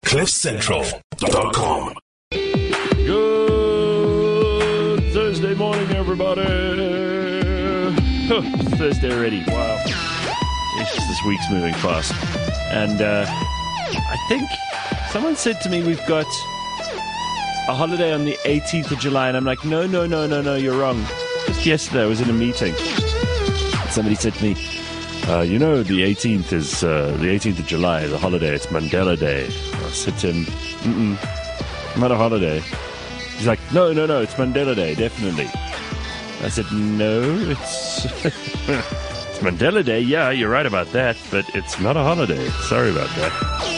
CliffCentral.com. Good Thursday morning, everybody. It's Thursday already. Wow. It's just this week's moving fast. And I think someone said to me we've got a holiday on the 18th of July. And I'm like, no, you're wrong. Just yesterday I was in a meeting. Somebody said to me, the 18th is the 18th of July, the holiday. It's Mandela Day. I said to him, not a holiday. He's like, no, it's Mandela Day, definitely. I said, no, it's it's Mandela Day. Yeah, you're right about that, but it's not a holiday. Sorry about that.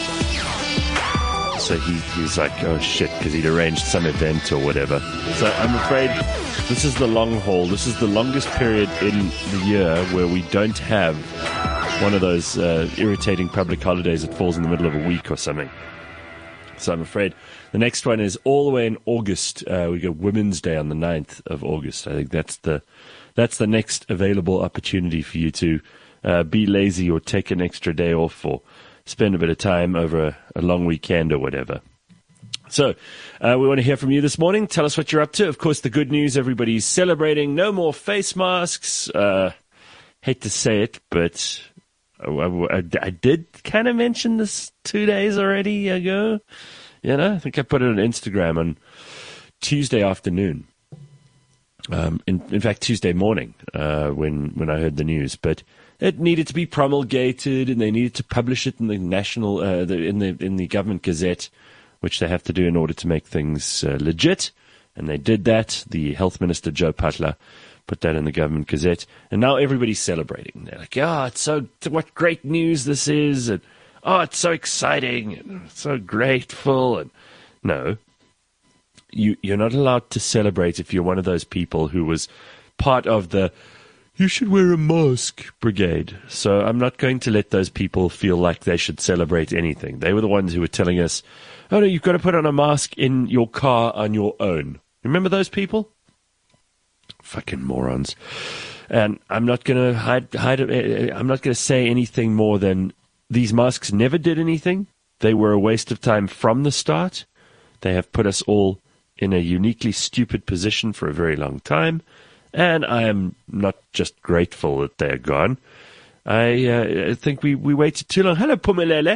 So he's like, oh shit, because he'd arranged some event or whatever. So I'm afraid this is the long haul. This is the longest period in the year where we don't have one of those irritating public holidays that falls in the middle of a week or something. So I'm afraid the next one is all the way in August. We got Women's Day on the 9th of August. I think that's the next available opportunity for you to be lazy or take an extra day off or spend a bit of time over a long weekend or whatever. So we want to hear from you this morning. Tell us what you're up to. Of course, the good news, everybody's celebrating. No more face masks. Hate to say it, but I did kind of mention this 2 days already ago. I think I put it on Instagram on Tuesday afternoon. In fact, Tuesday morning when I heard the news. But it needed to be promulgated, and they needed to publish it in the national in the government gazette, which they have to do in order to make things legit. And they did that. The health minister, Joe Putler, put that in the government gazette. And now everybody's celebrating. They're like, what great news this is. And, it's so exciting. And so grateful. And no, you're not allowed to celebrate if you're one of those people who was part of the you should wear a mask brigade. So I'm not going to let those people feel like they should celebrate anything. They were the ones who were telling us, oh, no, you've got to put on a mask in your car on your own. Remember those people? Fucking morons. And I'm not going to hide. I'm not going to say anything more than these masks never did anything. They were a waste of time from the start. They have put us all in a uniquely stupid position for a very long time. And I am not just grateful that they're gone. I think we waited too long. Hello, Pumelele.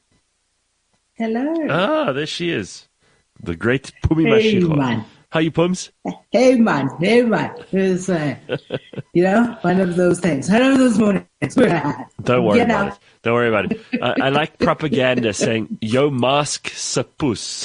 Hello. There she is. The great Pumi Mashiko. Man. How you, Pums? Hey, man. It's, one of those things. One of those mornings. Don't worry about it. Don't worry about it. I like propaganda saying, yo mask sapus.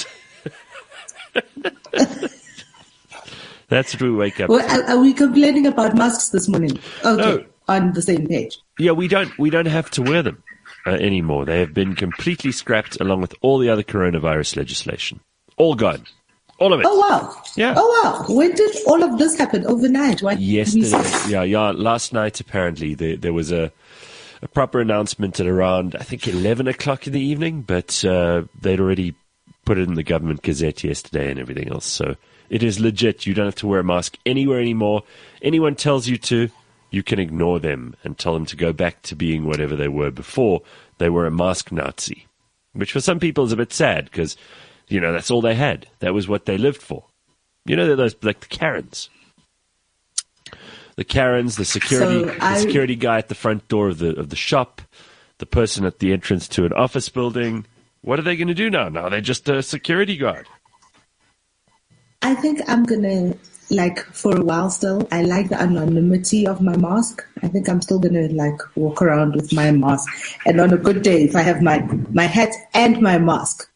That's what we wake up to. Are we complaining about masks this morning? Okay, no. On the same page. Yeah, we don't have to wear them anymore. They have been completely scrapped along with all the other coronavirus legislation. All gone. All of it. Oh, wow. Yeah. Oh, wow. When did all of this happen? Overnight? Yesterday. Yeah. Last night, apparently, there was a proper announcement at around, I think, 11 o'clock in the evening, but they'd already put it in the government gazette yesterday and everything else. So it is legit. You don't have to wear a mask anywhere anymore. Anyone tells you to, you can ignore them and tell them to go back to being whatever they were before they were a mask Nazi, which for some people is a bit sad because, that's all they had. That was what they lived for. They're those, like the Karens. The Karens, the security guy at the front door of the shop, the person at the entrance to an office building. What are they going to do now? Now they're just a security guard. I think I'm going to, for a while still, I like the anonymity of my mask. I think I'm still going to, walk around with my mask. And on a good day, if I have my hat and my mask.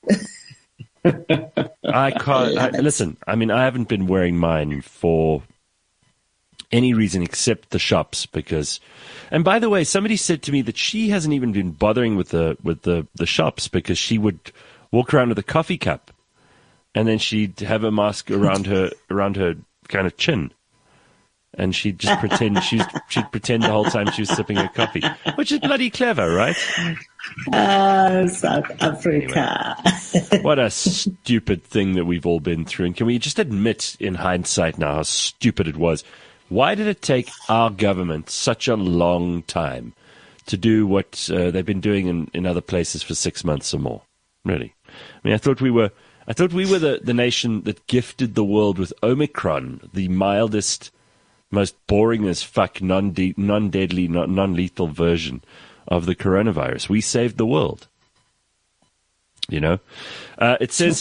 I can't. Listen, I haven't been wearing mine for any reason except the shops because, and by the way, somebody said to me that she hasn't even been bothering with the shops because she would walk around with a coffee cup and then she'd have a mask around her kind of chin. And she'd just pretend she'd pretend the whole time she was sipping her coffee, which is bloody clever, right? South Africa. Anyway, what a stupid thing that we've all been through. And can we just admit in hindsight now how stupid it was? Why did it take our government such a long time to do what they've been doing in other places for 6 months or more? Really. I mean, I thought we were the nation that gifted the world with Omicron, the mildest, most boring as fuck, non-deadly, non-lethal version of the coronavirus. We saved the world. You know? It says,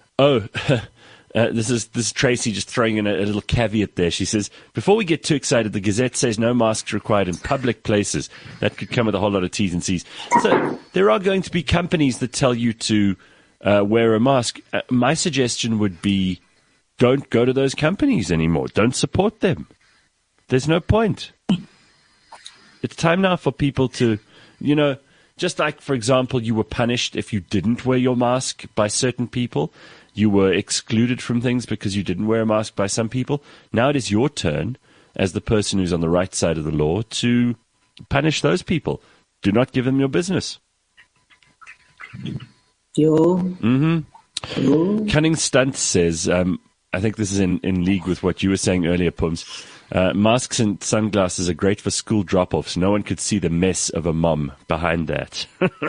this is Tracy just throwing in a little caveat there. She says, before we get too excited, the Gazette says no masks required in public places. That could come with a whole lot of T's and C's. So there are going to be companies that tell you to wear a mask. My suggestion would be don't go to those companies anymore. Don't support them. There's no point. It's time now for people to, you know, just like, for example, you were punished if you didn't wear your mask by certain people. You were excluded from things because you didn't wear a mask by some people. Now it is your turn, as the person who's on the right side of the law, to punish those people. Do not give them your business. Yo. Cunning Stunt says, I think this is in league with what you were saying earlier, Pums. Masks and sunglasses are great for school drop-offs. No one could see the mess of a mom behind that.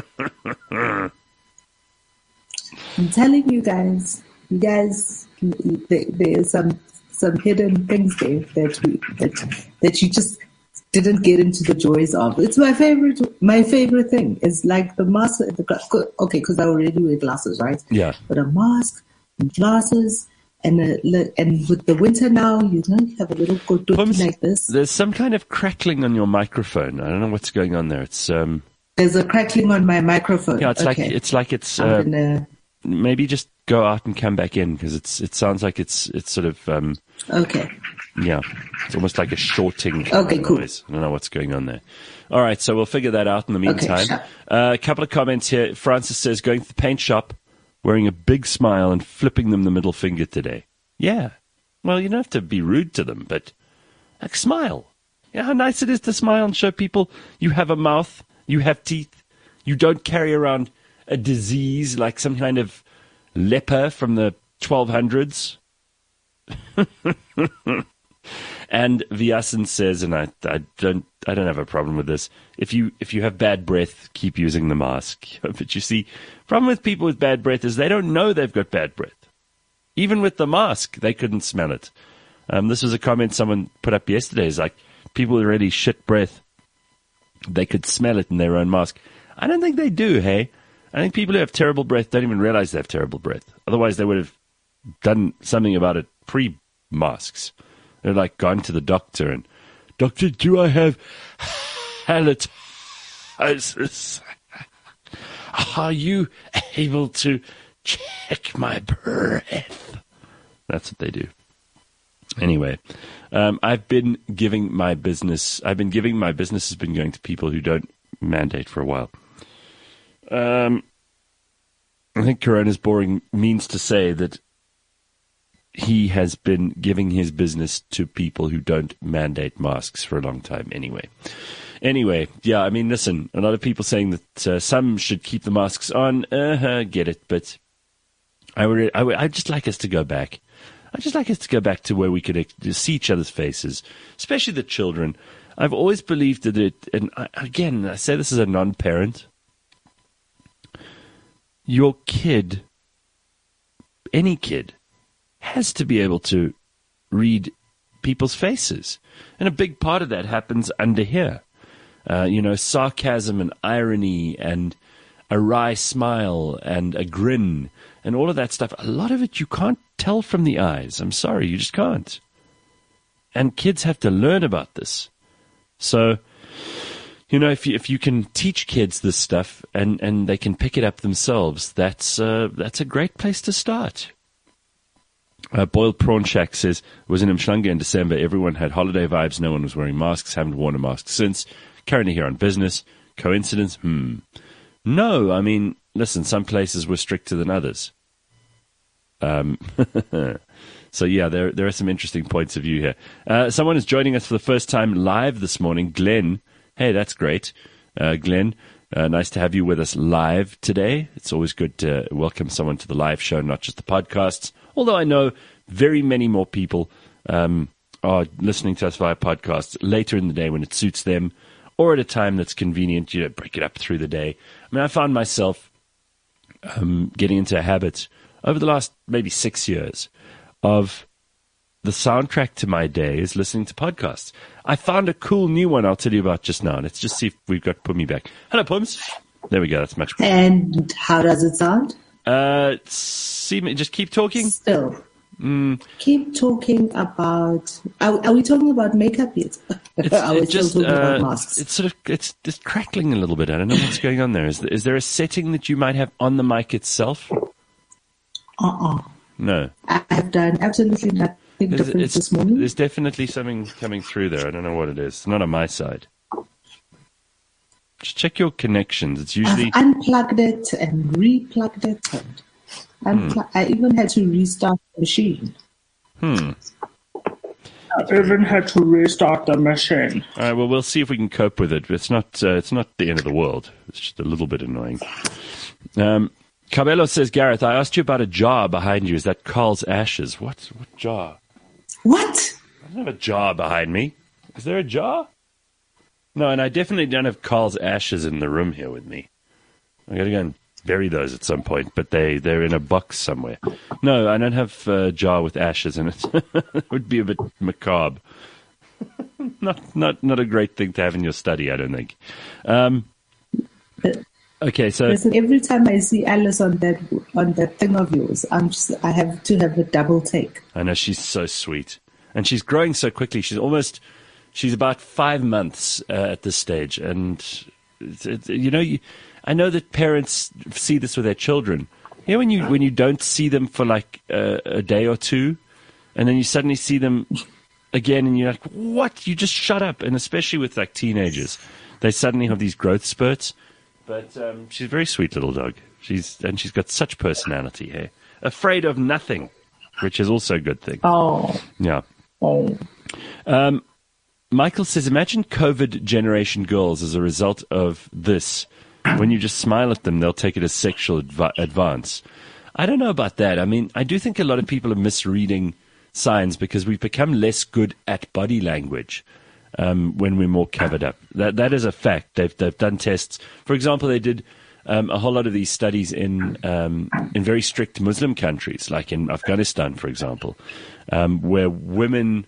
I'm telling you guys, there's some hidden things there that you just didn't get into the joys of. It's my favorite thing. It's like the mask, okay, because I already wear glasses, right? Yeah. But a mask and glasses, and with the winter now, you have a little good like this. There's some kind of crackling on your microphone. I don't know what's going on there. It's there's a crackling on my microphone. Yeah, it's like maybe just go out and come back in, because it sounds like it's sort of okay. Yeah, it's almost like a shorting cool. noise. I don't know what's going on there. All right, so we'll figure that out in the meantime. Okay, a couple of comments here. Francis says, going to the paint shop, wearing a big smile and flipping them the middle finger today. Yeah. Well, you don't have to be rude to them, but like, smile. You know how nice it is to smile and show people you have a mouth, you have teeth, you don't carry around a disease like some kind of leper from the 1200s. And Vyasan says, and I don't have a problem with this. If you have bad breath, keep using the mask. But you see, problem with people with bad breath is they don't know they've got bad breath. Even with the mask, they couldn't smell it. This was a comment someone put up yesterday. It's like, people with really shit breath, they could smell it in their own mask. I don't think they do, hey? I think people who have terrible breath don't even realize they have terrible breath. Otherwise, they would have done something about it pre-masks. They're like gone to the doctor and, doctor, do I have halitosis? Are you able to check my breath? That's what they do. Anyway, I've been giving my business has been going to people who don't mandate for a while. I think Corona's boring means to say that he has been giving his business to people who don't mandate masks for a long time anyway. Anyway, yeah, I mean, listen, a lot of people saying that some should keep the masks on. Get it, but I'd just like us to go back. I'd just like us to go back to where we could see each other's faces, especially the children. I've always believed that and again, I say this as a non-parent, your kid, any kid, has to be able to read people's faces. And a big part of that happens under here. Sarcasm and irony and a wry smile and a grin and all of that stuff. A lot of it you can't tell from the eyes. I'm sorry, you just can't. And kids have to learn about this. So, if you can teach kids this stuff and they can pick it up themselves, that's a great place to start. Boiled Prawn Shack says, was in Mshlanga in December. Everyone had holiday vibes. No one was wearing masks. Haven't worn a mask since. Currently here on business. Coincidence? No, I mean, listen, some places were stricter than others. So, yeah, there are some interesting points of view here. Someone is joining us for the first time live this morning. Glenn. Hey, that's great. Glenn, nice to have you with us live today. It's always good to welcome someone to the live show, not just the podcasts. Although I know very many more people are listening to us via podcasts later in the day when it suits them, or at a time that's convenient. Break it up through the day. I mean, I found myself getting into a habit over the last maybe 6 years of the soundtrack to my day is listening to podcasts. I found a cool new one I'll tell you about just now. Let's just see if we've got Pumi back. Hello, Pums. There we go. That's much better. And how does it sound? Just keep talking. Still. Keep talking about... Are we talking about makeup yet? Are we still talking about masks? It's just crackling a little bit. I don't know what's going on there. Is there a setting that you might have on the mic itself? No. I have done absolutely nothing different this morning. There's definitely something coming through there. I don't know what it is. It's not on my side. Just check your connections. It's usually... I've unplugged it and replugged it. I even had to restart the machine. All right, well, we'll see if we can cope with it. It's not the end of the world. It's just a little bit annoying. Cabello says, Gareth, I asked you about a jar behind you. Is that Carl's ashes? What jar? What? I don't have a jar behind me. Is there a jar? No, and I definitely don't have Carl's ashes in the room here with me. I got to go and bury those at some point, but they're in a box somewhere. No, I don't have a jar with ashes in it. It would be a bit macabre. Not a great thing to have in your study, I don't think. Okay, so listen, every time I see Alice on that thing of yours, I have to have a double take. I know, she's so sweet, and she's growing so quickly. She's about 5 months at this stage, and I know that parents see this with their children. You know, when you don't see them for like a day or two, and then you suddenly see them again, and you're like, "What? You just shut up!" And especially with like teenagers, they suddenly have these growth spurts. But she's a very sweet little dog. She's got such personality here. Afraid of nothing, which is also a good thing. Oh. Yeah. Oh. Michael says, imagine COVID generation girls as a result of this. When you just smile at them, they'll take it as sexual advance. I don't know about that. I mean, I do think a lot of people are misreading signs because we've become less good at body language. When we're more covered up. That is a fact. They've done tests. For example, they did a whole lot of these studies in very strict Muslim countries, like in Afghanistan, for example, where women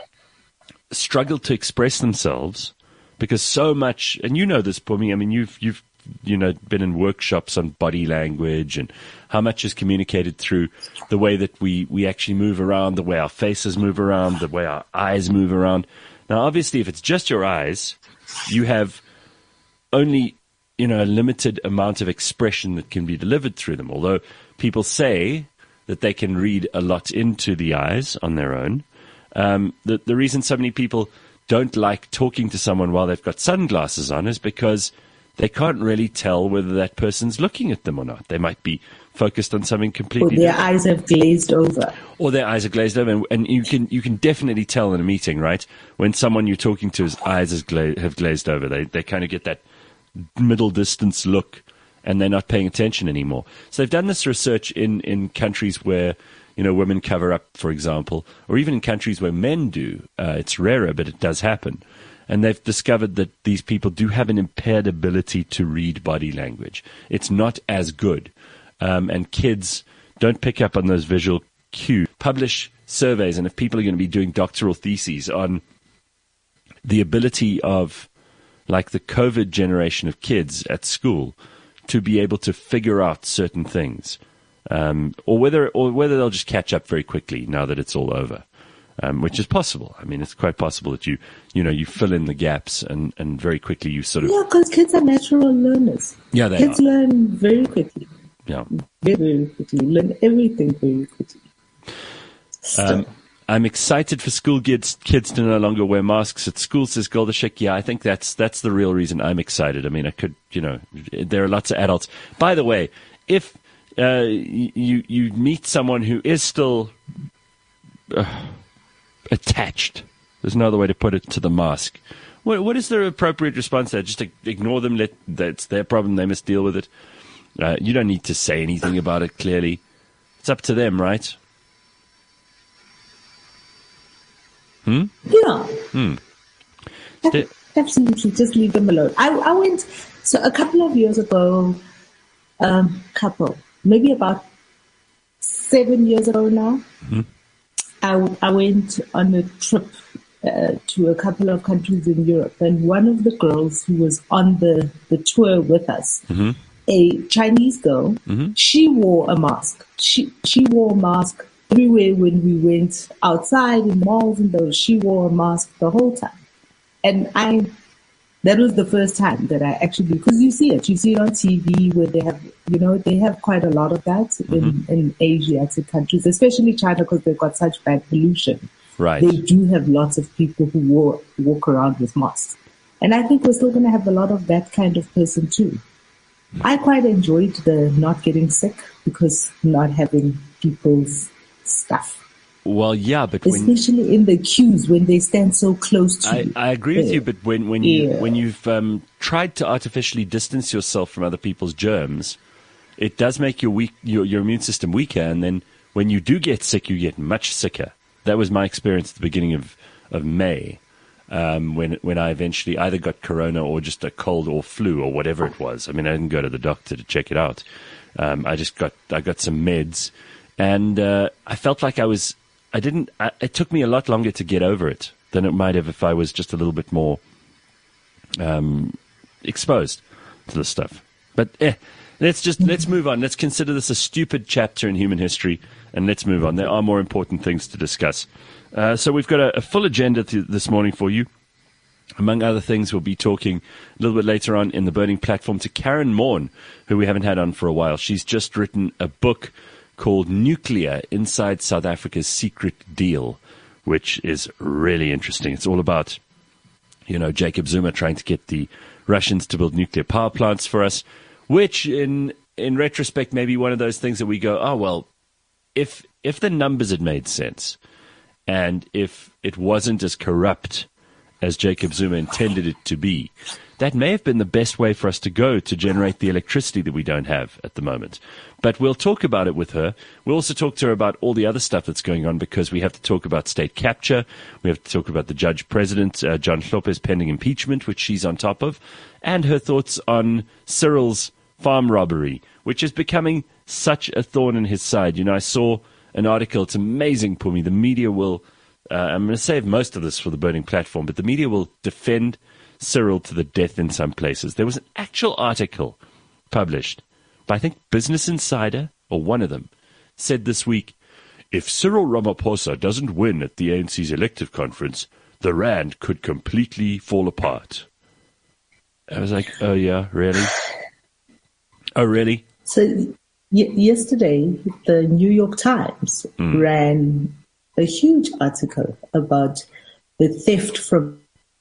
struggle to express themselves because so much, and you know this, Pumi, I mean, you've been in workshops on body language and how much is communicated through the way that we actually move around, the way our faces move around, the way our eyes move around. Now, obviously, if it's just your eyes, you have only, a limited amount of expression that can be delivered through them. Although people say that they can read a lot into the eyes on their own. The reason so many people don't like talking to someone while they've got sunglasses on is because they can't really tell whether that person's looking at them or not. They might be focused on something completely different. Eyes have glazed over. Or their eyes are glazed over. And you can definitely tell in a meeting, right? When someone you're talking to's eyes have glazed over. They kind of get that middle distance look and they're not paying attention anymore. So they've done this research in countries where, women cover up, for example, or even in countries where men do. It's rarer, but it does happen. And they've discovered that these people do have an impaired ability to read body language. It's not as good. And kids don't pick up on those visual cues. Publish surveys, and if people are going to be doing doctoral theses on the ability of, like, the COVID generation of kids at school to be able to figure out certain things, or whether they'll just catch up very quickly now that it's all over. Which is possible. I mean, it's quite possible that you fill in the gaps and very quickly you sort of... Yeah, because kids are natural learners. Yeah, they Kids learn very quickly. Yeah. Very, very quickly. Learn everything very quickly. I'm excited for school kids to no longer wear masks at school, says Goldashik. Yeah, I think that's the real reason I'm excited. I mean, there are lots of adults. By the way, if you meet someone who is still... attached. There's no other way to put it to the mask. What is the appropriate response there? Just to ignore them, that's their problem, they must deal with it. You don't need to say anything about it, clearly. It's up to them, right? Yeah. Absolutely, just leave them alone. I went, so a couple of years ago, maybe about 7 years ago now. Mm-hmm. I went on a trip to a couple of countries in Europe, and one of the girls who was on the tour with us, Mm-hmm. a Chinese girl, Mm-hmm. she wore a mask. She wore a mask everywhere when we went outside in malls and those. She wore a mask the whole time. And that was the first time that I actually, because you see it on TV where they have, they have quite a lot of that in Asiatic countries, especially China, because they've got such bad pollution. Right. They do have lots of people who walk around with masks. And I think we're still going to have a lot of that kind of person too. I quite enjoyed the not getting sick because not having people's stuff. Well, yeah, but especially in the queues when they stand so close to you. I agree with you, but when you've tried to artificially distance yourself from other people's germs, it does make your immune system weaker, and then when you do get sick, you get much sicker. That was my experience at the beginning of May, when I eventually either got corona or just a cold or flu or whatever it was. I mean, I didn't go to the doctor to check it out. I got some meds, and I felt like it took me a lot longer to get over it than it might have if I was just a little bit more exposed to the stuff. But let's move on. Let's consider this a stupid chapter in human history, and let's move on. There are more important things to discuss. So we've got a full agenda this morning for you. Among other things, we'll be talking a little bit later on in the Burning Platform to Karen Maughan, who we haven't had on for a while. She's just written a book called Nuclear: Inside South Africa's Secret Deal, which is really interesting. It's all about, Jacob Zuma trying to get the Russians to build nuclear power plants for us, which in retrospect may be one of those things that we go, oh, well, if the numbers had made sense and if it wasn't as corrupt as Jacob Zuma intended it to be, that may have been the best way for us to go to generate the electricity that we don't have at the moment. But we'll talk about it with her. We'll also talk to her about all the other stuff that's going on, because we have to talk about state capture. We have to talk about the judge president, John Hlophe's pending impeachment, which she's on top of, and her thoughts on Cyril's farm robbery, which is becoming such a thorn in his side. I saw an article. It's amazing, Pumi. The media will, I'm going to save most of this for the Burning Platform, but the media will defend Cyril to the death in some places. There was an actual article published by, I think, Business Insider, or one of them, said this week, if Cyril Ramaphosa doesn't win at the ANC's elective conference, the rand could completely fall apart. I was like, oh yeah, really? Oh, really? So yesterday, the New York Times ran a huge article about the theft from...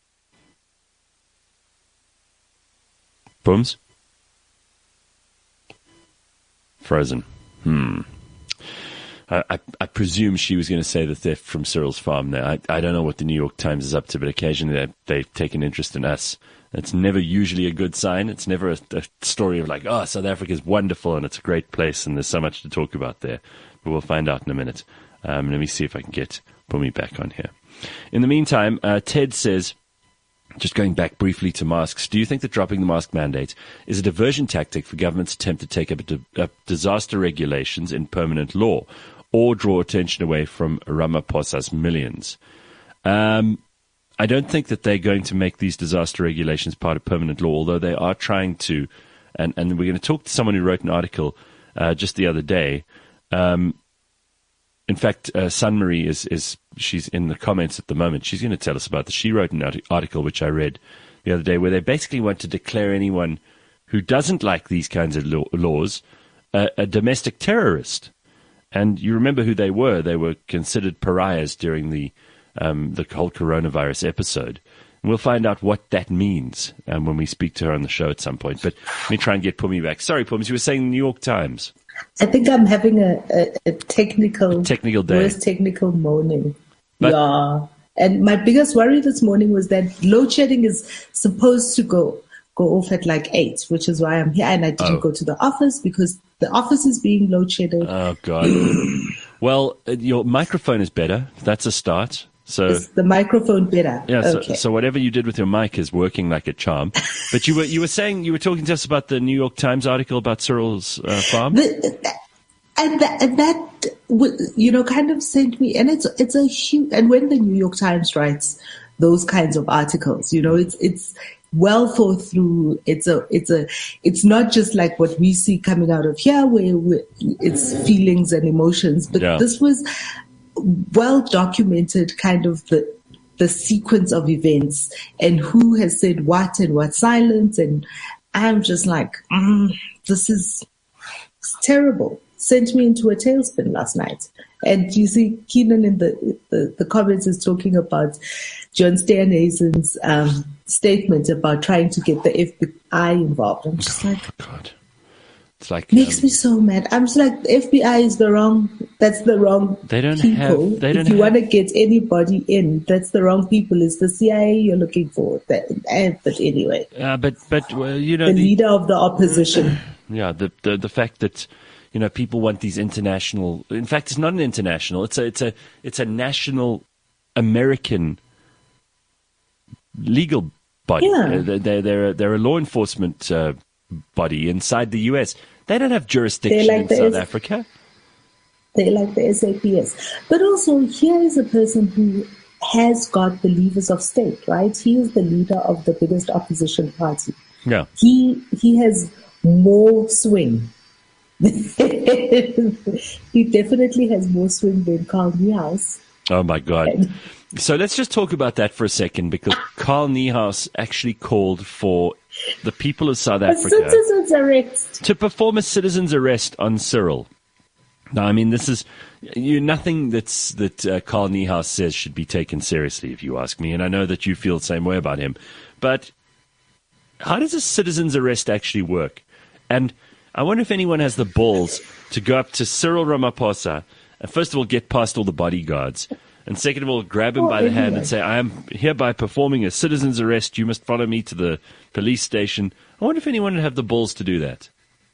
Booms? Frozen. I presume she was going to say the theft from Cyril's farm now. I don't know what the New York Times is up to, but occasionally they've taken interest in us. It's never usually a good sign. It's never a story of like, oh, South Africa's wonderful and it's a great place and there's so much to talk about there. But we'll find out in a minute. Let me see if I can get Pumi back on here. In the meantime, Ted says, just going back briefly to masks, do you think that dropping the mask mandate is a diversion tactic for government's attempt to take up disaster regulations in permanent law, or draw attention away from Ramaphosa's millions? I don't think that they're going to make these disaster regulations part of permanent law, although they are trying to. And we're going to talk to someone who wrote an article just the other day. In fact, Sunmarie she's in the comments at the moment. She's going to tell us about this. She wrote an article which I read the other day, where they basically want to declare anyone who doesn't like these kinds of laws a domestic terrorist. And you remember who they were. They were considered pariahs during the whole coronavirus episode. And we'll find out what that means when we speak to her on the show at some point. But let me try and get Pumi back. Sorry, Pums, you were saying the New York Times. I think I'm having a technical day. Worst technical morning. Yeah. And my biggest worry this morning was that load shedding is supposed to go off at like 8, which is why I'm here. And I didn't go to the office because the office is being load shedded. Oh, God. Well, your microphone is better. That's a start. So is the microphone better? yeah, Okay. so whatever you did with your mic is working like a charm. But you were saying, you were talking to us about the New York Times article about Cyril's farm. And that kind of sent me, and it's a huge. And when the New York Times writes those kinds of articles, it's well thought through. It's not just like what we see coming out of here, where it's feelings and emotions, but this was well documented, kind of the sequence of events and who has said what and what silence. And I'm just like, this is terrible. Sent me into a tailspin last night. And you see Keenan in the comments is talking about John Steenhuisen's statement about trying to get the FBI involved. I'm just like, oh, God. It's like makes me so mad. I'm just like, the FBI is that's the wrong people. If you want to get anybody in, that's the wrong people. It's the CIA you're looking for. But anyway. But the leader of the opposition. Yeah, the fact that people want these international. In fact, it's not an international. It's a national American legal body. Yeah. They're a law enforcement body inside the U.S. They don't have jurisdiction in South Africa. They like the SAPS. But also, here is a person who has got the levers of state, right? He is the leader of the biggest opposition party. Yeah. He has more swing. He definitely has more swing than Carl Niehaus. Oh, my God. So let's just talk about that for a second, because Carl Niehaus actually called for the people of South Africa citizen's arrest. To perform a citizen's arrest on Cyril. Now, I mean, this is nothing that Carl Niehaus says should be taken seriously, if you ask me, and I know that you feel the same way about him. But how does a citizen's arrest actually work? And I wonder if anyone has the balls to go up to Cyril Ramaphosa and first of all get past all the bodyguards, and second of all grab him by the hand and say, I am hereby performing a citizen's arrest. You must follow me to the police station. I wonder if anyone would have the balls to do that.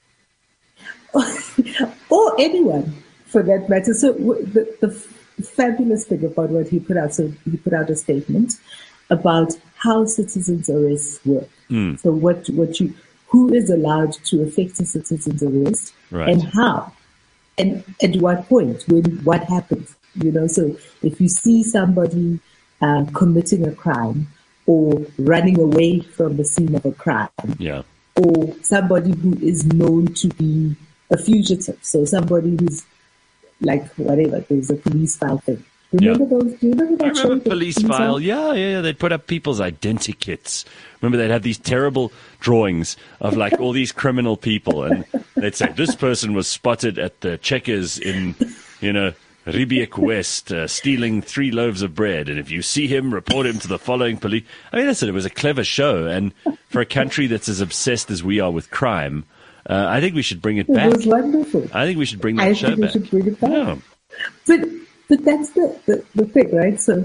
Or anyone, for that matter. So the fabulous thing about what he put out, so he put out a statement about how citizens' arrests work. So who is allowed to effect a citizen's arrest, right, and how, and at what point, what happens. So if you see somebody committing a crime or running away from the scene of a crime, yeah, or somebody who is known to be a fugitive, so somebody who's like whatever, there's a police file thing. Remember those? Do you remember that show? Police file. Yeah. They'd put up people's identikits. Remember, they'd have these terrible drawings of like all these criminal people, and they'd say this person was spotted at the Checkers in, Riebeek West, stealing 3 loaves of bread, and if you see him, report him to the following police. I mean, it was a clever show, and for a country that's as obsessed as we are with crime, I think we should bring it back. It was wonderful. I think we should bring that show back. I think we should bring it back. Yeah. But that's the thing, right? So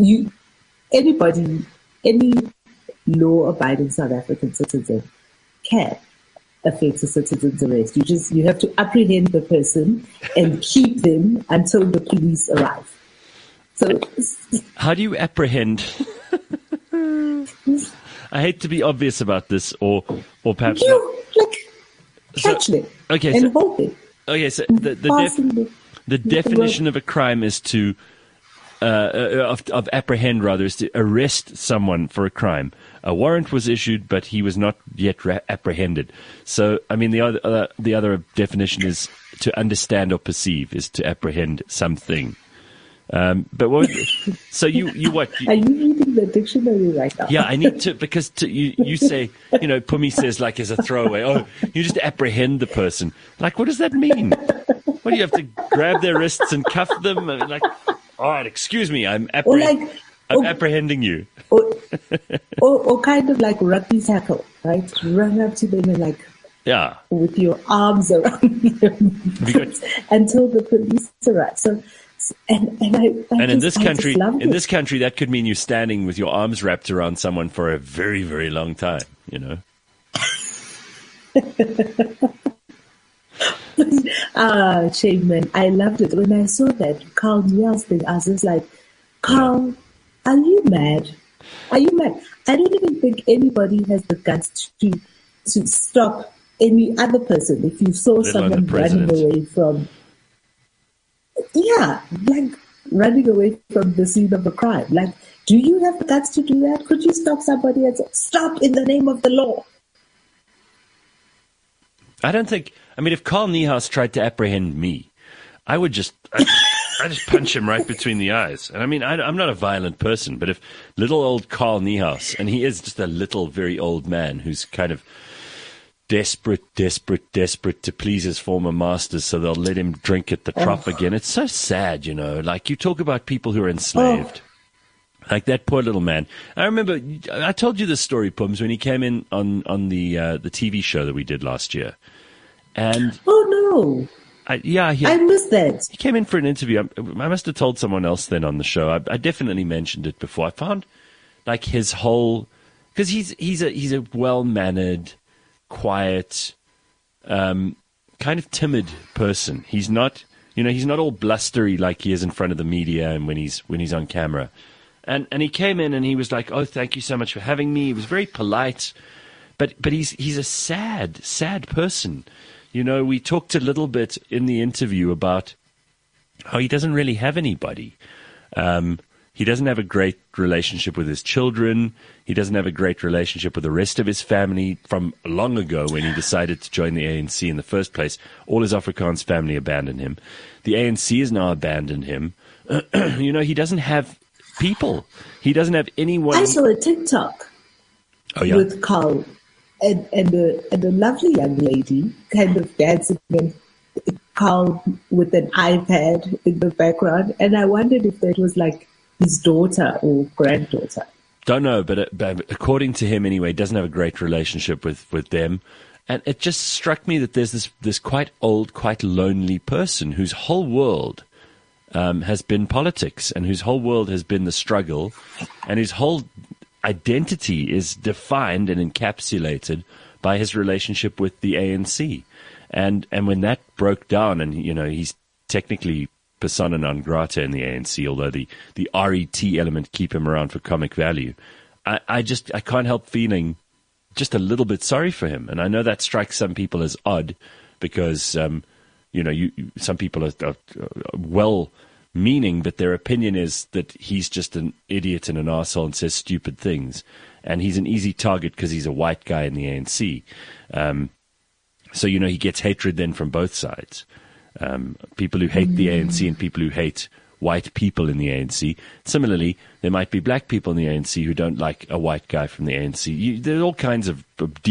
any law-abiding South African citizen can affect a citizen's arrest. You have to apprehend the person and keep them until the police arrive. So how do you apprehend? I hate to be obvious about this, or perhaps catch them and hold them. Okay, so the definition of a crime is to of apprehend, rather, is to arrest someone for a crime. A warrant was issued, but he was not yet apprehended. So, I mean, the other definition is to understand or perceive, is to apprehend something. But so you what? Are you reading the dictionary right now? Yeah, I need to, because you say, Pumi says like as a throwaway, oh, you just apprehend the person. Like, what does that mean? What, do you have to grab their wrists and cuff them? I mean, like, all right, excuse me, I'm apprehending you. Or kind of like rugby tackle, right? Run up to them and with your arms around them until the police arrive. So, and in this country, that could mean you standing with your arms wrapped around someone for a very, very long time. Shame, man. I loved it. When I saw that Carl Niehaus thing, I was just like, Carl, are you mad? Are you mad? I don't even think anybody has the guts to stop any other person if you saw someone running away from. Yeah, like running away from the scene of a crime. Like, do you have the guts to do that? Could you stop somebody and say, stop in the name of the law? I don't think. I mean, if Carl Niehaus tried to apprehend me, I would just punch him right between the eyes. And I mean, I'm not a violent person, but if little old Carl Niehaus, and he is just a little, very old man who's kind of desperate to please his former masters so they'll let him drink at the trough again. It's so sad, you know. Like, you talk about people who are enslaved. Like that poor little man. I remember, I told you this story, Pums, when he came in on the TV show that we did last year. And I missed that. He came in for an interview. I must have told someone else then on the show. I definitely mentioned it before. I found like his whole, because he's a well-mannered, quiet, kind of timid person. He's not all blustery like he is in front of the media and when he's on camera. And he came in and he was like, "Oh, thank you so much for having me." He was very polite, but he's a sad person. You know, we talked a little bit in the interview about how he doesn't really have anybody. He doesn't have a great relationship with his children. He doesn't have a great relationship with the rest of his family from long ago when he decided to join the ANC in the first place. All his Afrikaans family abandoned him. The ANC has now abandoned him. You know, he doesn't have people. He doesn't have anyone. I saw a TikTok with Carl and a lovely young lady kind of dancing and Carl with an iPad in the background. And I wondered if that was like his daughter or granddaughter. Don't know, but according to him anyway, doesn't have a great relationship with them. And it just struck me that there's this quite old, quite lonely person whose whole world has been politics and whose whole world has been the struggle and whose whole identity is defined and encapsulated by his relationship with the ANC. And when that broke down and, you know, he's technically persona non grata in the ANC, although the RET element keep him around for comic value, I can't help feeling just a little bit sorry for him. And I know that strikes some people as odd because, you know, some people are well-meaning, but their opinion is that he's just an idiot and an arsehole and says stupid things. And he's an easy target because he's a white guy in the ANC. So, you know, he gets hatred then from both sides. People who hate the ANC and people who hate white people in the ANC. Similarly, there might be black people in the ANC who don't like a white guy from the ANC. There are all kinds of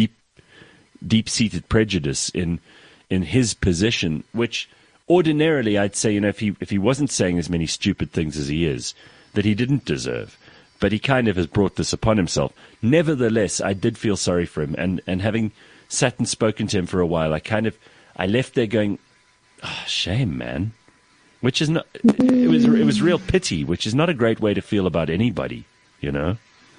deep-seated prejudice in his position, which ordinarily I'd say, you know, if he wasn't saying as many stupid things as he is, that he didn't deserve. But he kind of has brought this upon himself. Nevertheless, I did feel sorry for him, and having sat and spoken to him for a while, I left there going, oh, shame, man. Which is not. It was real pity, which is not a great way to feel about anybody, you know.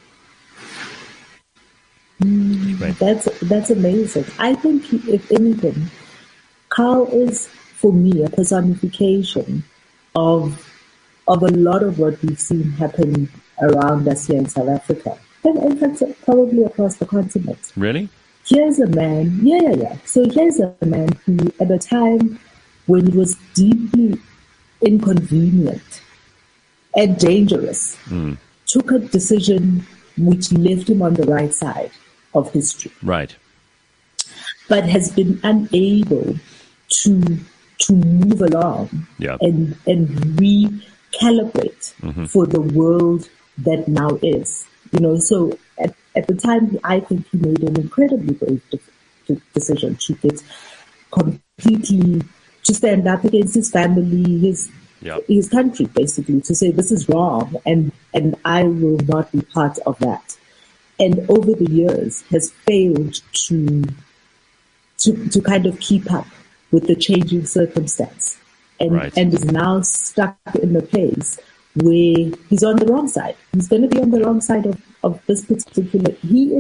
That's amazing. I think, if anything, Carl is, for me, a personification of a lot of what we've seen happen around us here in South Africa, and in fact, probably across the continent. Really? Here's a man. Yeah. So here's a man who, at a time when it was deeply inconvenient and dangerous, took a decision which left him on the right side of history. Right. But has been unable to move along and recalibrate for the world that now is. You know, so at the time, I think he made an incredibly brave decision to get completely, to stand up against his family, his country, basically, to say this is wrong and I will not be part of that. And over the years has failed to kind of keep up with the changing circumstance and is now stuck in a place where he's on the wrong side. He's going to be on the wrong side of this particular. He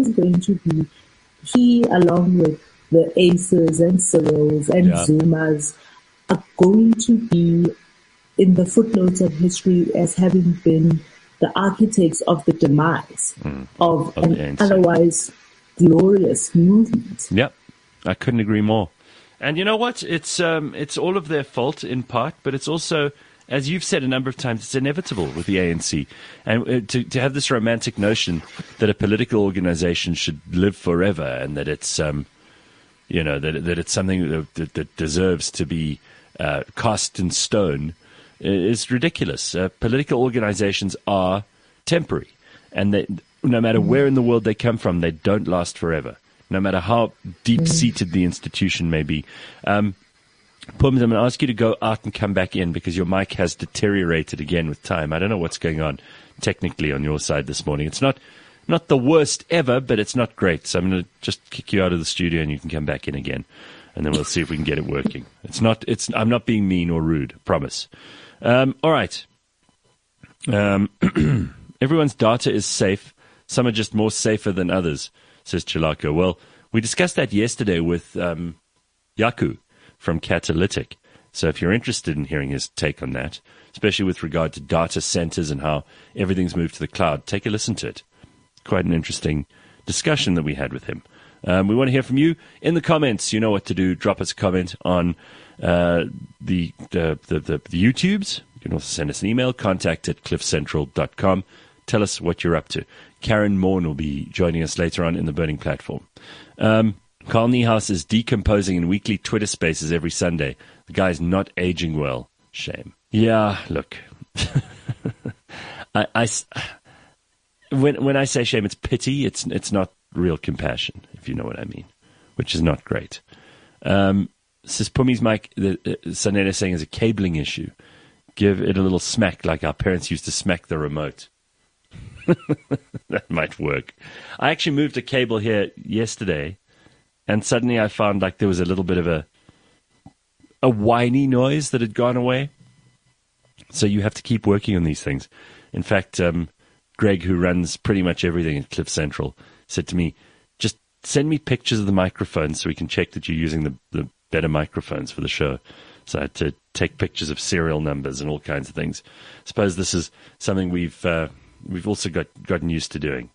along with the Aces and Cyrils and Zumas are going to be in the footnotes of history as having been the architects of the demise of an ANC. otherwise glorious movement. Yep, I couldn't agree more. And you know what? It's all of their fault in part, but it's also, as you've said a number of times, it's inevitable with the ANC. And to have this romantic notion that a political organization should live forever and that it's that it's something that deserves to be cast in stone is ridiculous. Political organizations are temporary, and no matter where in the world they come from, they don't last forever, no matter how deep-seated the institution may be. Pums, I'm going to ask you to go out and come back in because your mic has deteriorated again with time. I don't know what's going on technically on your side this morning. It's not the worst ever, but it's not great. So I'm going to just kick you out of the studio and you can come back in again, and then we'll see if we can get it working. I'm not being mean or rude, I promise. All right. Everyone's data is safe. Some are just more safer than others, says Chilako. Well, we discussed that yesterday with Yaku from Catalytic. So if you're interested in hearing his take on that, especially with regard to data centers and how everything's moved to the cloud, take a listen to it. Quite an interesting discussion that we had with him. We want to hear from you in the comments. You know what to do. Drop us a comment on the YouTubes. You can also send us an email, contact@cliffcentral.com. Tell us what you're up to. Karen Morn will be joining us later on in the Burning Platform. Carl Niehaus is decomposing in weekly Twitter spaces every Sunday. The guy's not aging well. Shame. Yeah, look. When I say shame, it's pity. It's not real compassion, if you know what I mean, which is not great. Says Pumi's mic, Saneda saying is a cabling issue. Give it a little smack like our parents used to smack the remote. That might work. I actually moved a cable here yesterday, and suddenly I found like there was a little bit of a whiny noise that had gone away. So you have to keep working on these things. In fact, Greg, who runs pretty much everything at Cliff Central, said to me, just send me pictures of the microphones so we can check that you're using the better microphones for the show. So I had to take pictures of serial numbers and all kinds of things. I suppose this is something we've also gotten used to doing.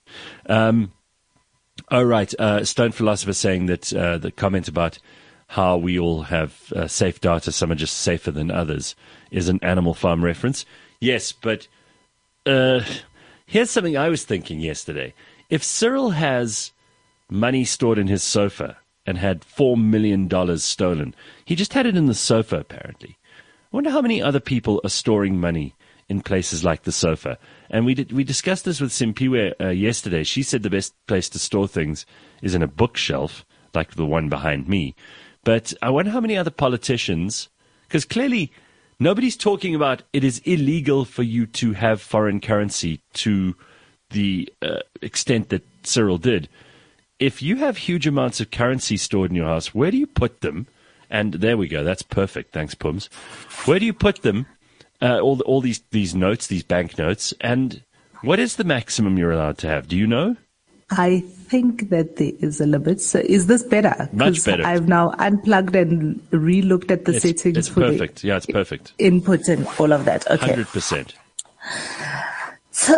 Stone Philosopher saying that the comment about how we all have safe data, some are just safer than others, is an Animal Farm reference. Yes, but here's something I was thinking yesterday. If Cyril has money stored in his sofa and had $4 million stolen, he just had it in the sofa, apparently. I wonder how many other people are storing money in places like the sofa. And we discussed this with Simpiwe yesterday. She said the best place to store things is in a bookshelf, like the one behind me. But I wonder how many other politicians, because clearly nobody's talking about it is illegal for you to have foreign currency to the extent that Cyril did. If you have huge amounts of currency stored in your house, where do you put them? And there we go. That's perfect. Thanks, Pums. Where do you put them? All these notes, these bank notes, and what is the maximum you're allowed to have? Do you know? I think that there is a limit. So is this better? Much better. I've now unplugged and re-looked at the settings. It's perfect. Yeah, it's perfect. Input and all of that. Okay. 100%. So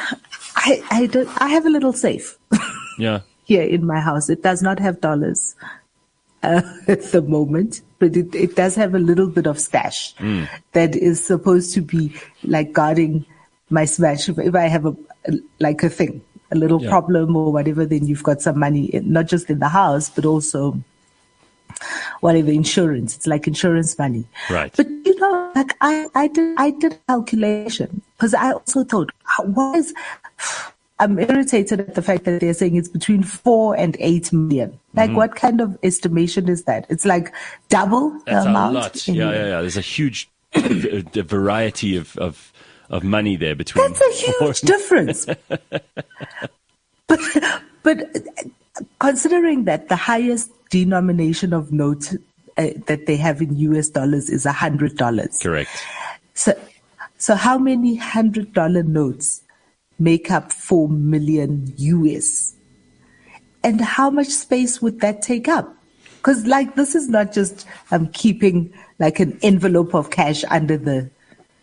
I have a little safe. Yeah. Here in my house. It does not have dollars at the moment, but it does have a little bit of stash that is supposed to be like guarding my smash. If I have a little problem or whatever, then you've got some money, not just in the house, but also whatever insurance. It's like insurance money. Right. But like I did a calculation because I also thought, I'm irritated at the fact that they're saying it's between 4 and 8 million. Like, what kind of estimation is that? It's like double That's the amount. That's a lot. Yeah. There's a huge variety of money there between. That's a huge difference. But considering that the highest denomination of notes that they have in US dollars is $100. Correct. So how many $100 notes make up 4 million US? And how much space would that take up? Because this is not just keeping like an envelope of cash under the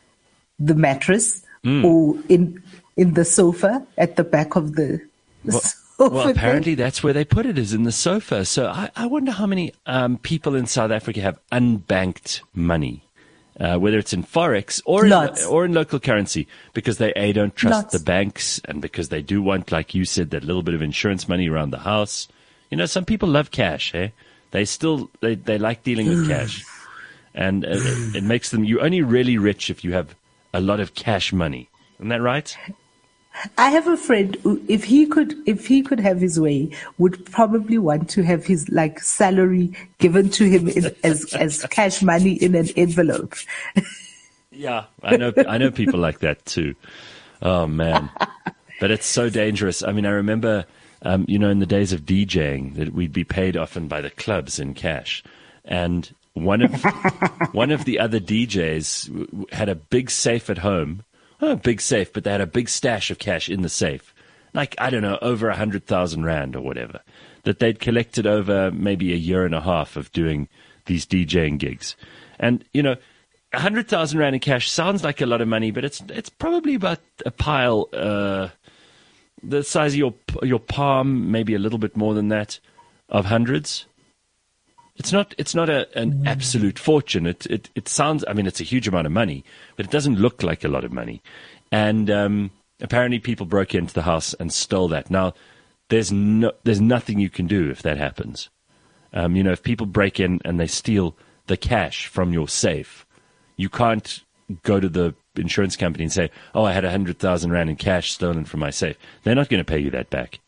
the mattress or in the sofa at the back of the sofa. Well, apparently that's where they put it, is in the sofa. So I wonder how many people in South Africa have unbanked money, whether it's in Forex or in local currency, because they don't trust the banks, and because they do want, like you said, that little bit of insurance money around the house. You know, some people love cash, eh? They like dealing with cash. And it makes them, you're only really rich if you have a lot of cash money. Isn't that right? I have a friend who, if he could have his way, would probably want to have his salary given to him as cash money in an envelope. Yeah, I know people like that too. Oh man, but it's so dangerous. I mean, I remember, in the days of DJing, that we'd be paid often by the clubs in cash, and one of the other DJs had a big safe at home. Not a big safe, but they had a big stash of cash in the safe. Like, I don't know, over 100,000 rand or whatever, that they'd collected over maybe a year and a half of doing these DJing gigs. And, 100,000 rand in cash sounds like a lot of money, but it's probably about a pile, the size of your palm, maybe a little bit more than that, of hundreds. It's not an absolute fortune. It sounds, I mean, it's a huge amount of money, but it doesn't look like a lot of money. And apparently people broke into the house and stole that. Now, there's nothing you can do if that happens. If people break in and they steal the cash from your safe, you can't go to the insurance company and say, oh, I had 100,000 rand in cash stolen from my safe. They're not going to pay you that back.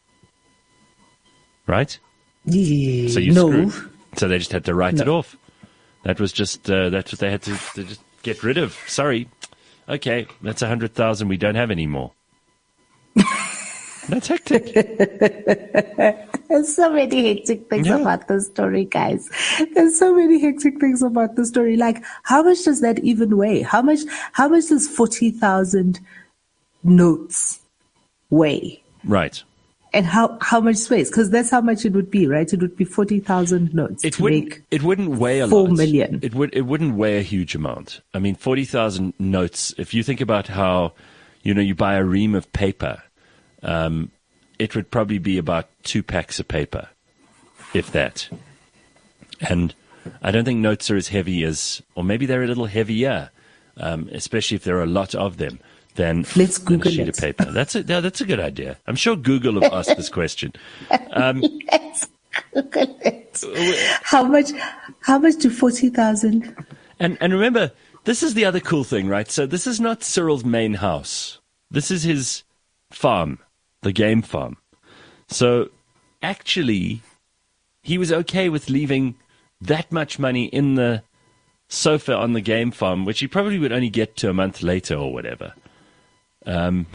Right? Yeah, so you're screwed. So they just had to write it off. That was just, that's what they had to just get rid of. Sorry. Okay, that's 100,000 we don't have anymore. That's hectic. There's so many hectic things about the story, guys. There's so many hectic things about the story. Like, how much does that even weigh? How much does 40,000 notes weigh? Right. And how much space? Because that's how much it would be, right? It would be 40,000 notes. It wouldn't weigh a 4 lot. million. It wouldn't weigh a huge amount. I mean, 40,000 notes. If you think about how, you buy a ream of paper, it would probably be about 2 packs of paper, if that. And I don't think notes are as heavy as, or maybe they're a little heavier, especially if there are a lot of them. Than Let's Google a sheet of paper. That's a good idea. I'm sure Google have asked this question. Let's Google it. How much to 40,000? And remember, this is the other cool thing, right? So this is not Cyril's main house. This is his farm, the game farm. So actually, he was okay with leaving that much money in the sofa on the game farm, which he probably would only get to a month later or whatever. Then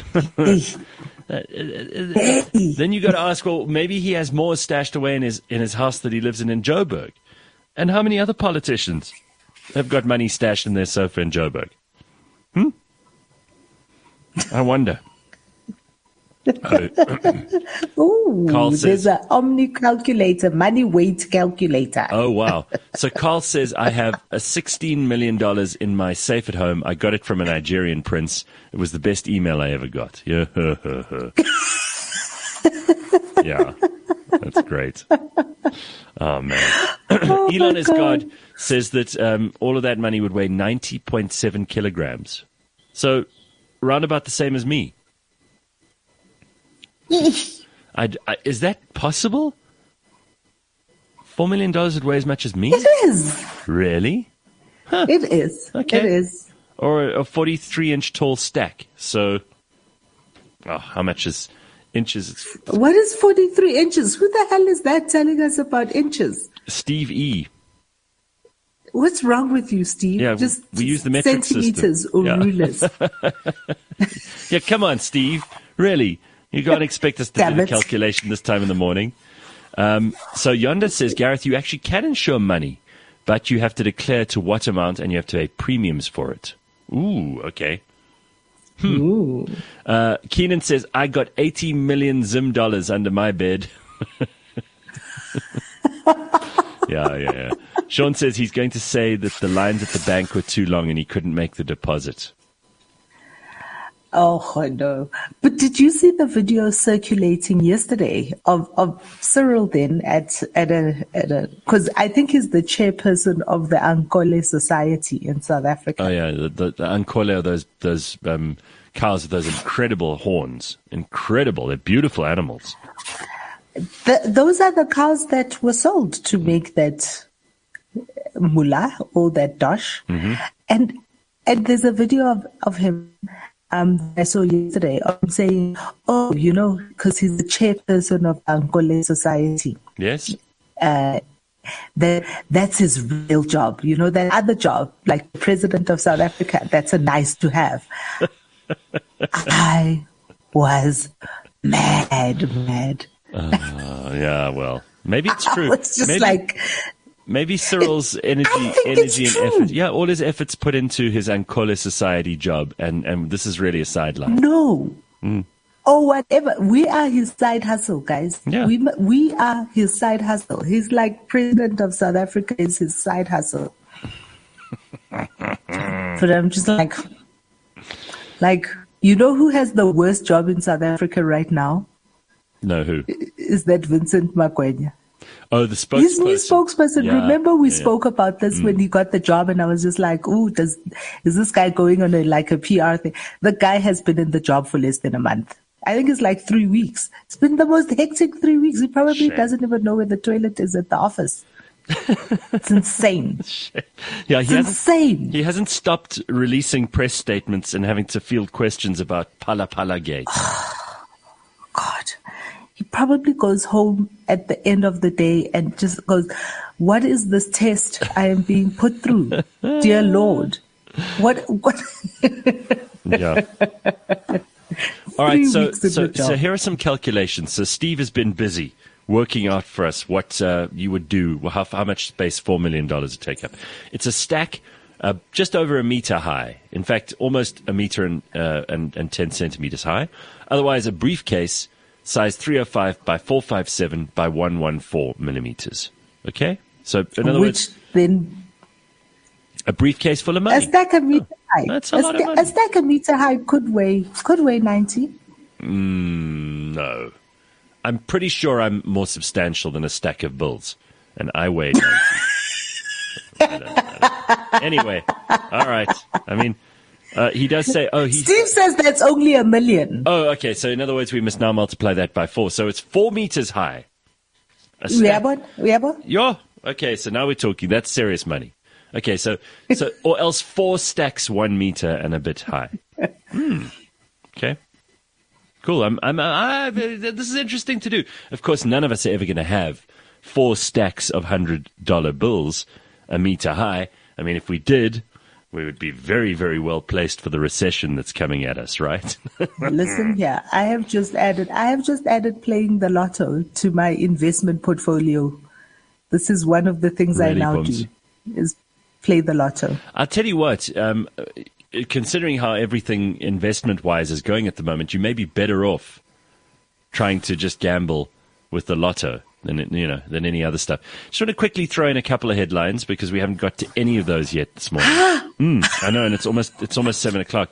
you got to ask, well, maybe he has more stashed away in his house that he lives in Joburg. And how many other politicians have got money stashed in their sofa in Joburg? I wonder. Ooh, Carl says, there's an Omni calculator, money weight calculator. Oh, wow. So Carl says, I have a $16 million in my safe at home. I got it from a Nigerian prince. It was the best email I ever got. Yeah, yeah, that's great. Oh, man. Elon is God says that all of that money would weigh 90.7 kilograms. So round about the same as me. Is that possible? $4 million would weigh as much as me? It is. Really? Huh. It is. Okay. It is. Or a 43-inch tall stack. So, how much is inches? What is 43 inches? Who the hell is that telling us about inches? Steve E. What's wrong with you, Steve? Yeah, just we use the metric centimeters system. or rulers. Yeah, come on, Steve. Really? You can't expect us to Damn do the it. calculation this time in the morning. So Yonda says, Gareth, you actually can insure money, but you have to declare to what amount and you have to pay premiums for it. Ooh, okay. Ooh. Keenan says, I got 80 million Zim dollars under my bed. Yeah. Sean says he's going to say that the lines at the bank were too long and he couldn't make the deposit. Oh no! But did you see the video circulating yesterday of Cyril then at a because I think he's the chairperson of the Ankole Society in South Africa. Oh yeah, the Ankole are those cows with those incredible horns. Incredible, they're beautiful animals. Those are the cows that were sold to make that mullah or that dosh, and there's a video of him. I saw yesterday of him saying, "Oh, because he's the chairperson of Ankole Society." Yes. That's his real job. That other job, like president of South Africa, that's a nice to have. I was mad. Yeah, well, maybe it's true. It's just maybe Cyril's energy and effort. Yeah, all his efforts put into his Ankole Society job, and this is really a sideline. No. Or whatever. We are his side hustle, guys. Yeah. We are his side hustle. He's like president of South Africa is his side hustle. But I'm just like, who has the worst job in South Africa right now? No, who? Is that Vincent Magwenya? Oh, the spokesperson. He's new spokesperson. Yeah, Remember we spoke about this when he got the job, and I was just like, "Ooh, is this guy going on a PR thing?" The guy has been in the job for less than a month. I think it's like 3 weeks. It's been the most hectic 3 weeks. He probably doesn't even know where the toilet is at the office. It's insane. Yeah, it's insane. He hasn't stopped releasing press statements and having to field questions about Phala Phala Gate. God. He probably goes home at the end of the day and just goes, "What is this test I am being put through? Dear Lord." What? Yeah. All right, so here are some calculations. So Steve has been busy working out for us what you would do, how much space $4 million would take up. It's a stack just over a meter high. In fact, almost a meter and 10 centimeters high. Otherwise, a briefcase size 305 by 457 by 114 millimeters. Okay? So, in other words, then a briefcase full of money. A stack a meter high. That's a lot of money. A stack a meter high could weigh 90. No. I'm pretty sure I'm more substantial than a stack of bills, and I weigh 90. I don't. Anyway, all right. I mean, he does say, Steve says that's only $1 million. Oh, okay. So in other words, we must now multiply that by 4. So it's 4 meters high. Yeah. Okay. So now we're talking. That's serious money. Okay. So or else 4 stacks 1 meter and a bit high. Okay. Cool. This is interesting to do. Of course, none of us are ever going to have 4 stacks of $100 bills a meter high. I mean, if we did, we would be very, very well placed for the recession that's coming at us, right? Listen here, I have just added playing the lotto to my investment portfolio. This is one of the things really, I now do, is play the lotto. I'll tell you what, considering how everything investment-wise is going at the moment, you may be better off trying to just gamble with the lotto than any other stuff. Just want to quickly throw in a couple of headlines because we haven't got to any of those yet this morning. I know, and it's almost 7:00.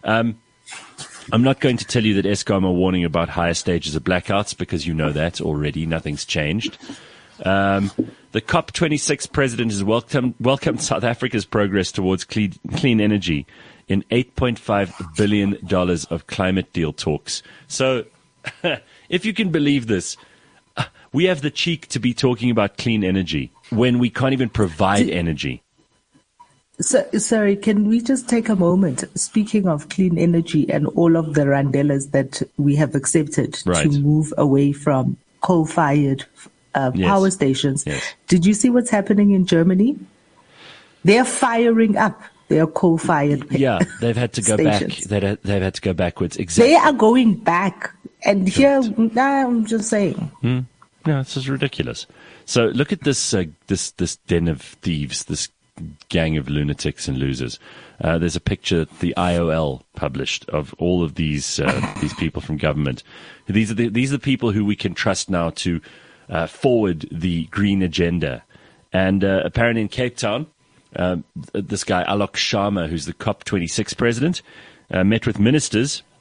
I'm not going to tell you that Eskom are warning about higher stages of blackouts because you know that already. Nothing's changed. The COP26 president has welcomed South Africa's progress towards clean energy in $8.5 billion of climate deal talks. So, if you can believe this, we have the cheek to be talking about clean energy when we can't even provide energy. So, sorry, can we just take a moment? Speaking of clean energy and all of the randelas that we have accepted to move away from coal-fired power stations. Yes. Did you see what's happening in Germany? They're firing up their coal-fired Yeah, they've had to go stations. back. They've had to go backwards. Exactly. They are going back. And here, I'm just saying. No, this is ridiculous. So look at this this den of thieves, this gang of lunatics and losers. There's a picture the IOL published of all of these people from government. These are the people who we can trust now to forward the green agenda. And apparently in Cape Town, this guy Alok Sharma, who's the COP26 president, met with ministers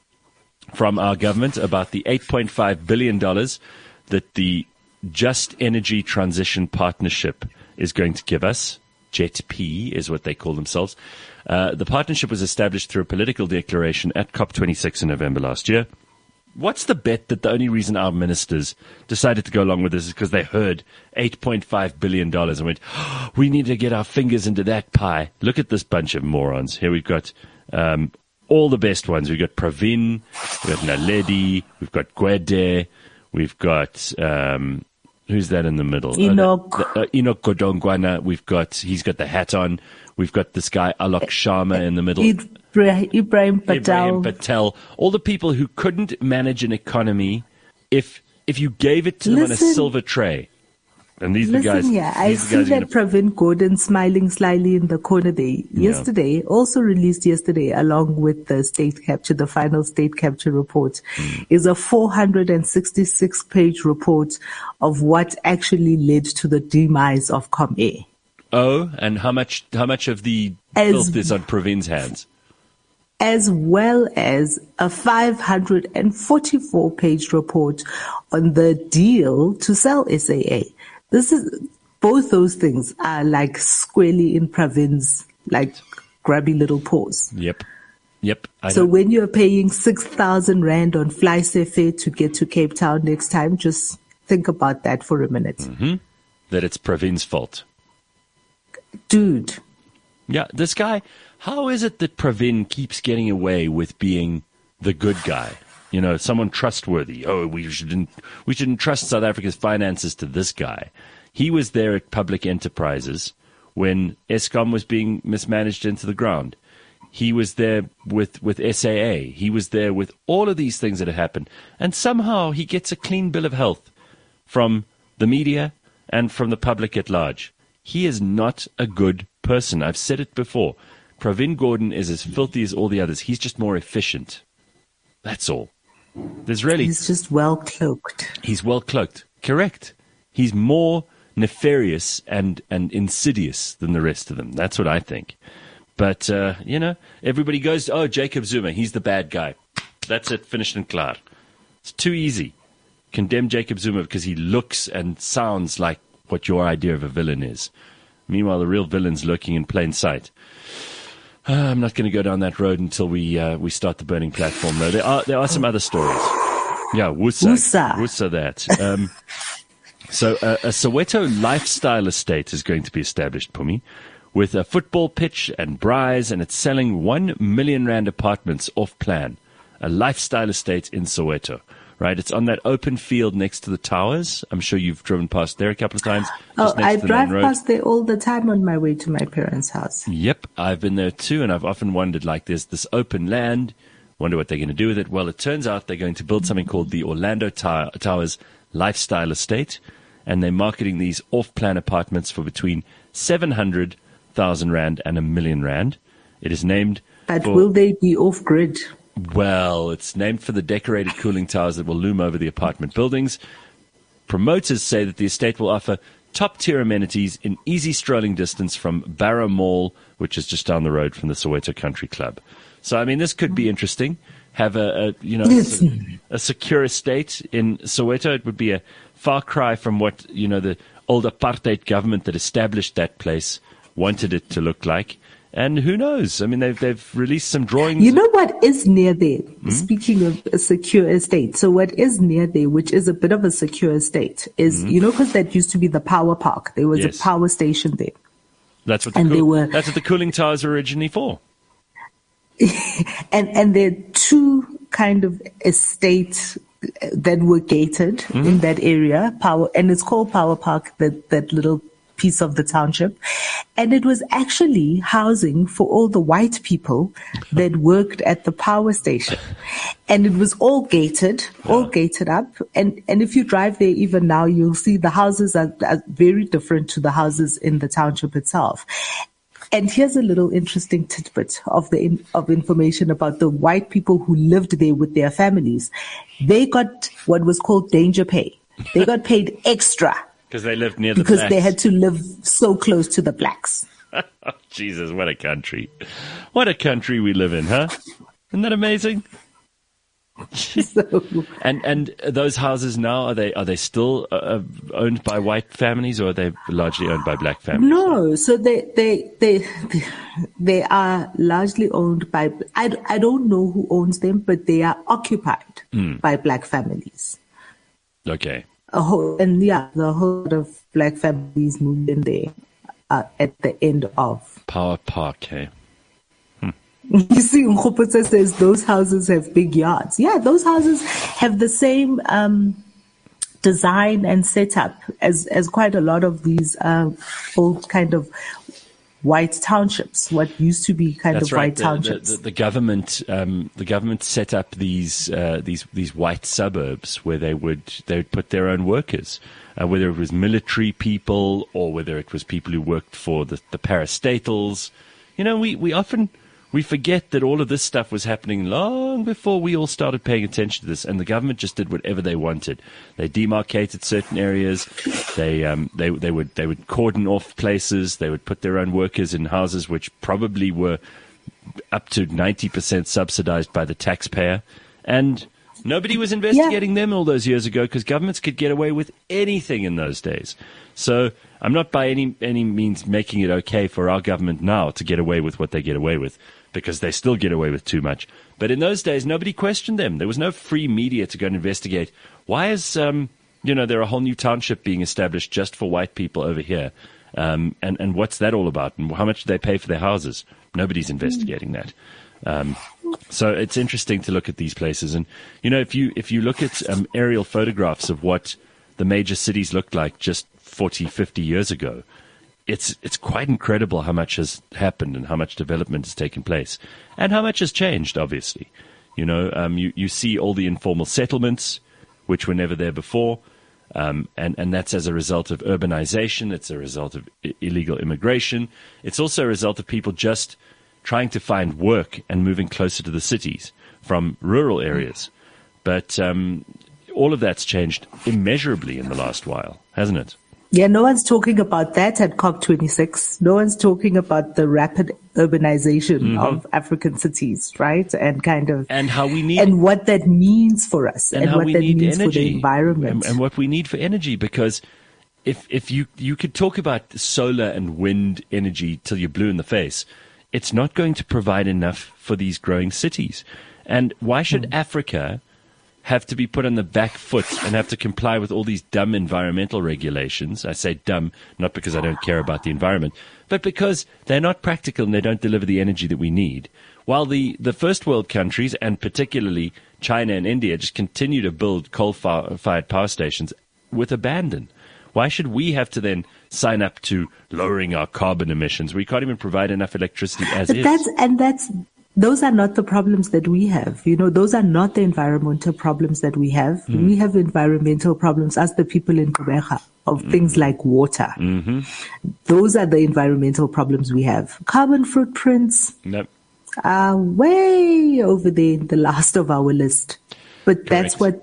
from our government about the $8.5 billion that the Just Energy Transition Partnership is going to give us. JETP is what they call themselves. The partnership was established through a political declaration at COP26 in November last year. What's the bet that the only reason our ministers decided to go along with this is because they heard $8.5 billion and went, oh, we need to get our fingers into that pie. Look at this bunch of morons. Here we've got all the best ones. We've got Pravin, we've got Naledi, we've got Gwede, we've got, who's that in the middle? Enoch. Enoch Godongwana. He's got the hat on. We've got this guy, Alok Sharma, in the middle. Ibrahim Patel. All the people who couldn't manage an economy if you gave it to them on a silver tray. And these are the guys. Yeah, I see that Pravin Gordhan smiling slyly in the corner there. Yesterday, released yesterday, along with the state capture, the final state capture report, is a 466-page report of what actually led to the demise of ComAir. Oh, and how much of the filth is on Pravin's hands? As well as a 544-page report on the deal to sell SAA. Both those things are like squarely in Pravin's like grubby little paws. Yep. So when you're paying 6,000 Rand on fly-safe fare to get to Cape Town next time, just think about that for a minute. Mm-hmm. That it's Pravin's fault. Dude. Yeah, this guy, how is it that Pravin keeps getting away with being the good guy? You know, someone trustworthy. Oh, we shouldn't trust South Africa's finances to this guy. He was there at Public Enterprises when Eskom was being mismanaged into the ground. He was there with SAA. He was there with all of these things that have happened. And somehow he gets a clean bill of health from the media and from the public at large. He is not a good person. I've said it before. Pravin Gordhan is as filthy as all the others. He's just more efficient. That's all. He's just well cloaked. He's well cloaked. Correct. He's more nefarious and insidious than the rest of them. That's what I think. But, everybody goes, oh, Jacob Zuma, he's the bad guy. That's it, finished and clear. It's too easy. Condemn Jacob Zuma because he looks and sounds like what your idea of a villain is. Meanwhile, the real villain's lurking in plain sight. I'm not going to go down that road until we start the burning platform, though. There are some other stories. Yeah, Wusa that. So a Soweto lifestyle estate is going to be established, Pumi, with a football pitch and braais, and it's selling 1 million Rand apartments off plan. A lifestyle estate in Soweto. Right, it's on that open field next to the towers. I'm sure you've driven past there a couple of times. I drive past there all the time on my way to my parents' house. Yep, I've been there too, and I've often wondered, like, there's this open land, wonder what they're going to do with it. Well, it turns out they're going to build something called the Orlando Towers Lifestyle Estate, and they're marketing these off-plan apartments for between 700,000 Rand and 1 million Rand. It is named will they be off-grid? Well, it's named for the decorated cooling towers that will loom over the apartment buildings. Promoters say that the estate will offer top-tier amenities in easy strolling distance from Barra Mall, which is just down the road from the Soweto Country Club. So, I mean, this could be interesting. Have a secure estate in Soweto. It would be a far cry from what, the old apartheid government that established that place wanted it to look like. And who knows? I mean, they've released some drawings. You know what is near there? Speaking of a secure estate. So what is near there, which is a bit of a secure estate, is, because that used to be the power park. There was a power station there. That's what the cooling towers were originally for. and there are two kind of estates that were gated in that area, and it's called Power Park, that little piece of the township. And it was actually housing for all the white people that worked at the power station. And it was all gated up. And if you drive there even now, you'll see the houses are very different to the houses in the township itself. And here's a little interesting tidbit of information about the white people who lived there with their families. They got what was called danger pay. They got paid extra. Because they lived near the blacks. Because they had to live so close to the blacks. Jesus, what a country. What a country we live in, huh? Isn't that amazing? So, And those houses now, are they still owned by white families, or are they largely owned by black families? no, so they are largely owned by, I don't know who owns them, but they are occupied by black families. Okay. The whole lot of black families moved in there at the end of Power Park, eh? You see, Nkgopotse says those houses have big yards. Yeah, those houses have the same design and setup as quite a lot of these old kind of white townships. What used to be kind That's of right. white townships. The government set up these white suburbs where they would put their own workers, whether it was military people or whether it was people who worked for the parastatals. You know, we forget that all of this stuff was happening long before we all started paying attention to this, and the government just did whatever they wanted. They demarcated certain areas. They would cordon off places. They would put their own workers in houses which probably were up to 90% subsidized by the taxpayer, and nobody was investigating them all those years ago because governments could get away with anything in those days. So I'm not by any means making it okay for our government now to get away with what they get away with, because they still get away with too much. But in those days, nobody questioned them. There was no free media to go and investigate. Why is, there a whole new township being established just for white people over here? And what's that all about? And how much do they pay for their houses? Nobody's investigating that. So it's interesting to look at these places. And, if you look at aerial photographs of what the major cities looked like just 40, 50 years ago, it's quite incredible how much has happened and how much development has taken place and how much has changed, obviously. You see all the informal settlements, which were never there before, and that's as a result of urbanization. It's a result of illegal immigration. It's also a result of people just trying to find work and moving closer to the cities from rural areas. But all of that's changed immeasurably in the last while, hasn't it? Yeah, no one's talking about that at COP26. No one's talking about the rapid urbanization of African cities, right? And how we need, and what that means for us, and what that means for the environment, and what we need for energy. Because if you could talk about solar and wind energy till you're blue in the face, it's not going to provide enough for these growing cities. And why should Africa have to be put on the back foot and have to comply with all these dumb environmental regulations? I say dumb, not because I don't care about the environment, but because they're not practical and they don't deliver the energy that we need. While the first world countries, and particularly China and India, just continue to build coal-fired power stations with abandon. Why should we have to then sign up to lowering our carbon emissions? We can't even provide enough electricity as is. Those are not the problems that we have. Those are not the environmental problems that we have. We have environmental problems as the people in Gqeberha of things like water. Those are the environmental problems we have. Carbon footprints are way over there in the last of our list. But that's what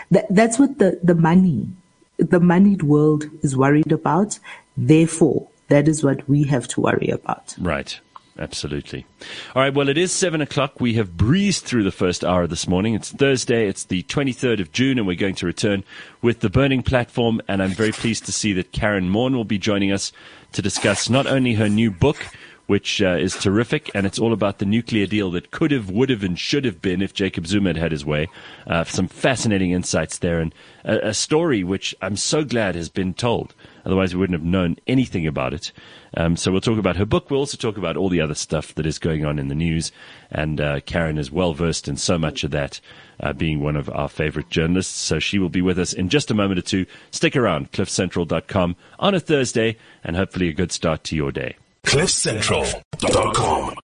the moneyed world is worried about. Therefore, that is what we have to worry about. Right. Absolutely. All right. Well, it is 7:00. We have breezed through the first hour this morning. It's Thursday. It's the 23rd of June, and we're going to return with the Burning Platform. And I'm very pleased to see that Karen Maughan will be joining us to discuss not only her new book, which is terrific, and it's all about the nuclear deal that could have, would have, and should have been if Jacob Zuma had had his way. Some fascinating insights there, and a story which I'm so glad has been told. Otherwise, we wouldn't have known anything about it. So we'll talk about her book. We'll also talk about all the other stuff that is going on in the news. And Karen is well versed in so much of that, being one of our favorite journalists. So she will be with us in just a moment or two. Stick around, cliffcentral.com on a Thursday, and hopefully a good start to your day. cliffcentral.com